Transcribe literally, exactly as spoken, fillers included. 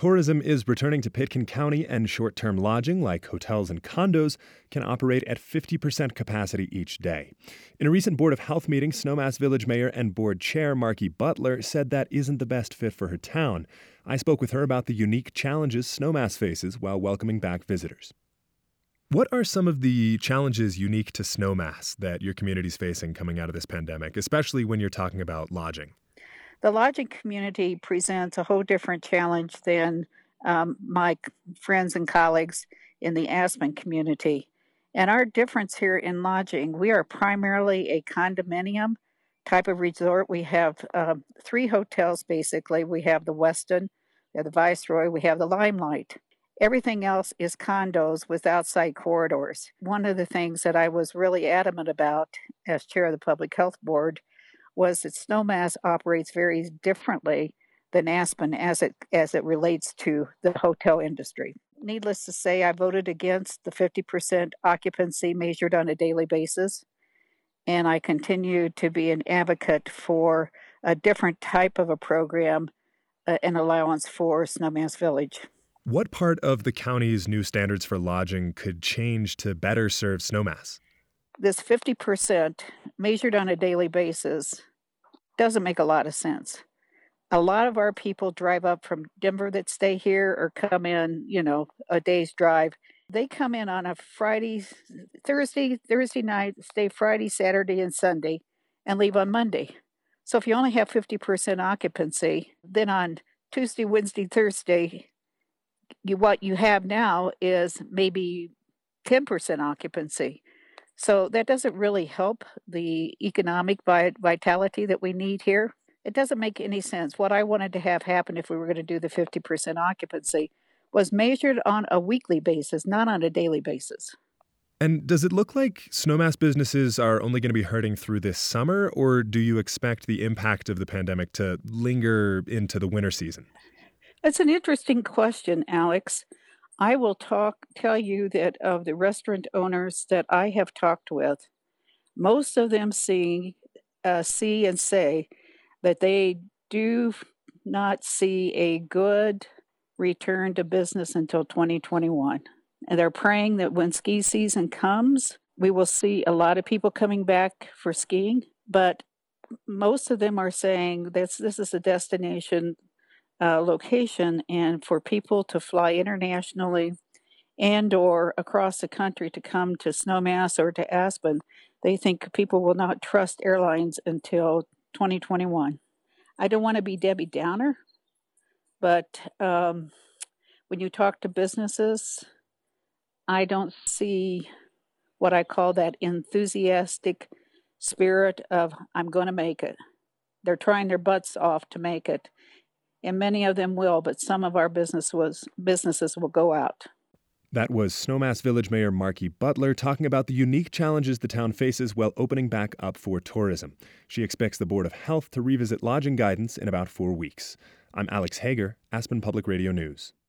Tourism is returning to Pitkin County, and short-term lodging, like hotels and condos, can operate at fifty percent capacity each day. In a recent Board of Health meeting, Snowmass Village Mayor and Board Chair Marky Butler said that isn't the best fit for her town. I spoke with her about the unique challenges Snowmass faces while welcoming back visitors. What are some of the challenges unique to Snowmass that your community's facing coming out of this pandemic, especially when you're talking about lodging? The lodging community presents a whole different challenge than um, my c- friends and colleagues in the Aspen community. And our difference here in lodging, we are primarily a condominium type of resort. We have um, three hotels basically. We have the Westin, we have the Viceroy, we have the Limelight. Everything else is condos with outside corridors. One of the things that I was really adamant about as chair of the Public Health Board was that Snowmass operates very differently than Aspen as it as it relates to the hotel industry. Needless to say, I voted against the fifty percent occupancy measured on a daily basis, and I continue to be an advocate for a different type of a program, uh, an allowance for Snowmass Village. What part of the county's new standards for lodging could change to better serve Snowmass? This fifty percent measured on a daily basis doesn't make a lot of sense. A lot of our people drive up from Denver that stay here or come in, you know, a day's drive. They come in on a Friday, Thursday, Thursday night, stay Friday, Saturday, and Sunday, and leave on Monday. So if you only have fifty percent occupancy, then on Tuesday, Wednesday, Thursday, you, what you have now is maybe ten percent occupancy. So that doesn't really help the economic vi- vitality that we need here. It doesn't make any sense. What I wanted to have happen if we were going to do the fifty percent occupancy was measured on a weekly basis, not on a daily basis. And does it look like Snowmass businesses are only going to be hurting through this summer, or do you expect the impact of the pandemic to linger into the winter season? That's an interesting question, Alex. I will talk tell you that of the restaurant owners that I have talked with, most of them see uh, see and say that they do not see a good return to business until twenty twenty-one. And they're praying that when ski season comes, we will see a lot of people coming back for skiing. But most of them are saying this this is a destination uh, location, and for people to fly internationally and or across the country to come to Snowmass or to Aspen, they think people will not trust airlines until twenty twenty-one. I don't want to be Debbie Downer, but um, when you talk to businesses, I don't see what I call that enthusiastic spirit of I'm going to make it. They're trying their butts off to make it, and many of them will, but some of our business was, businesses will go out. That was Snowmass Village Mayor Marky Butler talking about the unique challenges the town faces while opening back up for tourism. She expects the Board of Health to revisit lodging guidance in about four weeks. I'm Alex Hager, Aspen Public Radio News.